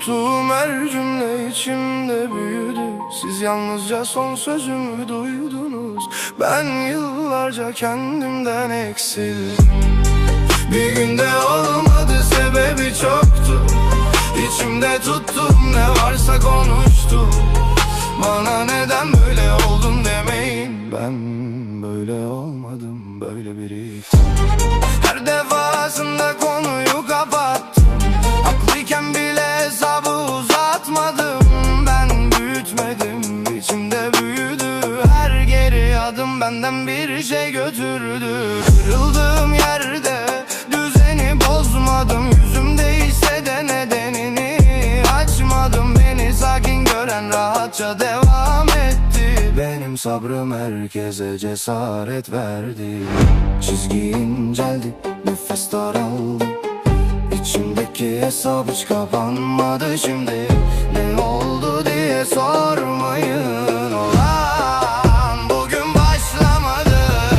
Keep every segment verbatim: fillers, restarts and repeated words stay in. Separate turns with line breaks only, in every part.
Yuttuğum her cümle içimde büyüdü. Siz yalnızca son sözümü duydunuz. Ben yıllarca kendimden eksildim. Bir günde olmadı, sebebi çoktu. İçimde tuttum, ne varsa konuştum. Bana neden böyle oldun demeyin. Ben böyle olmadım, böyle biriydim. Her defasında konuyu kapattım. Haklıyken bile hesabı uzatmadım. Ben büyütmedim, içimde büyüdü. Her geri adım benden bir şey götürdü. Kırıldığım yerde düzeni bozmadım. Yüzümde ise de nedenini açmadım. Beni sakin gören rahatça devam etti. Benim sabrım herkese cesaret verdi. Çizgi inceldi, nefes daraldı. İçimdeki hesap hiç kapanmadı şimdi. Ne oldu diye sormayın. Olan bugün başlamadı.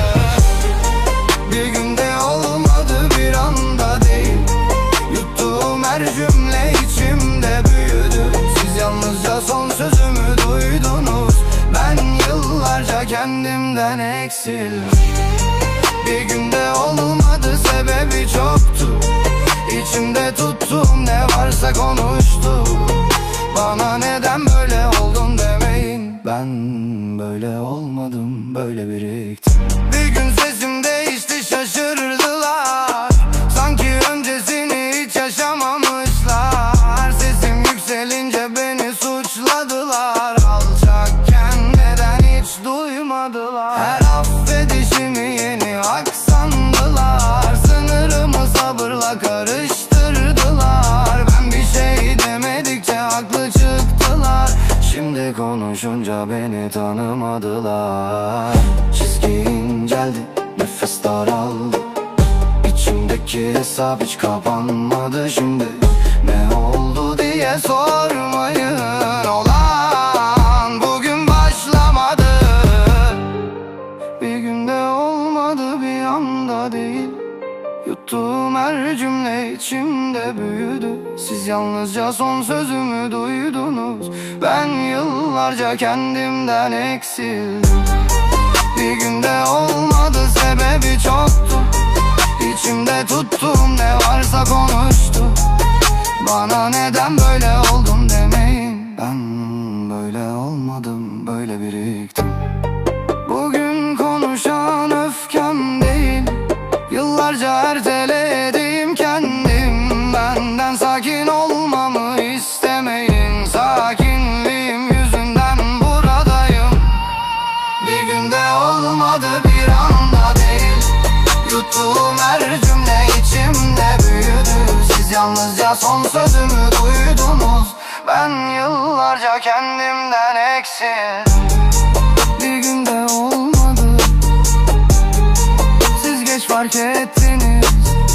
Bir günde olmadı, bir anda değil. Yuttuğum her cümle içimde büyüdü. Siz yalnızca son sözümü duydunuz. Ben yıllarca kendimden eksildim. Bir günde olmadı, sebebi çoktu. İçimde tuttum, ne varsa konuştum. Bana neden böyle oldun demeyin. Ben böyle olmadım, böyle biriktim. Bir gün sesim değişti, şaşırdılar. Sanki öncesini hiç yaşamamışlar. Sesim yükselince beni suçladılar. Alçakken neden hiç duymadılar. Her affedişimi yeni hak sandılar. Sınırımı sabırla karıştırdılar. Ben bir şey demedikçe haklı çıktılar. Şimdi konuşunca beni tanımadılar. Çizgi inceldi, nefes daraldı. İçimdeki hesap hiç kapanmadı şimdi. Ne oldu diye sormayın. Olan bugün başlamadı. Bir günde olmadı, bir anda değil. Yuttuğum her cümle içimde büyüdü. Siz yalnızca son sözümü duydunuz. Ben yıllarca kendimden eksildim. Bir günde olmadı, sebebi çoktu. İçimde tuttum, ne varsa konuştum. Bana neden böyle oldun demeyin. Ben böyle olmadım, böyle biriktim. Bugün konuşan öfkem değil. Yıllarca ertelediğim kendim. Benden sakin olmamı istemeyin. Sakinliğim yüzünden buradayım. Bir günde olmadı, bir anda değil. Yuttuğum her cümle içimde büyüdü. Siz yalnızca son sözümü duydunuz. Ben yıllarca kendimden eksildim. Bir günde olmadı, siz geç fark ettiniz.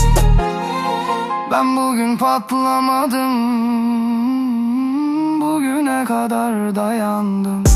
Ben bugün patlamadım. Bugüne kadar dayandım.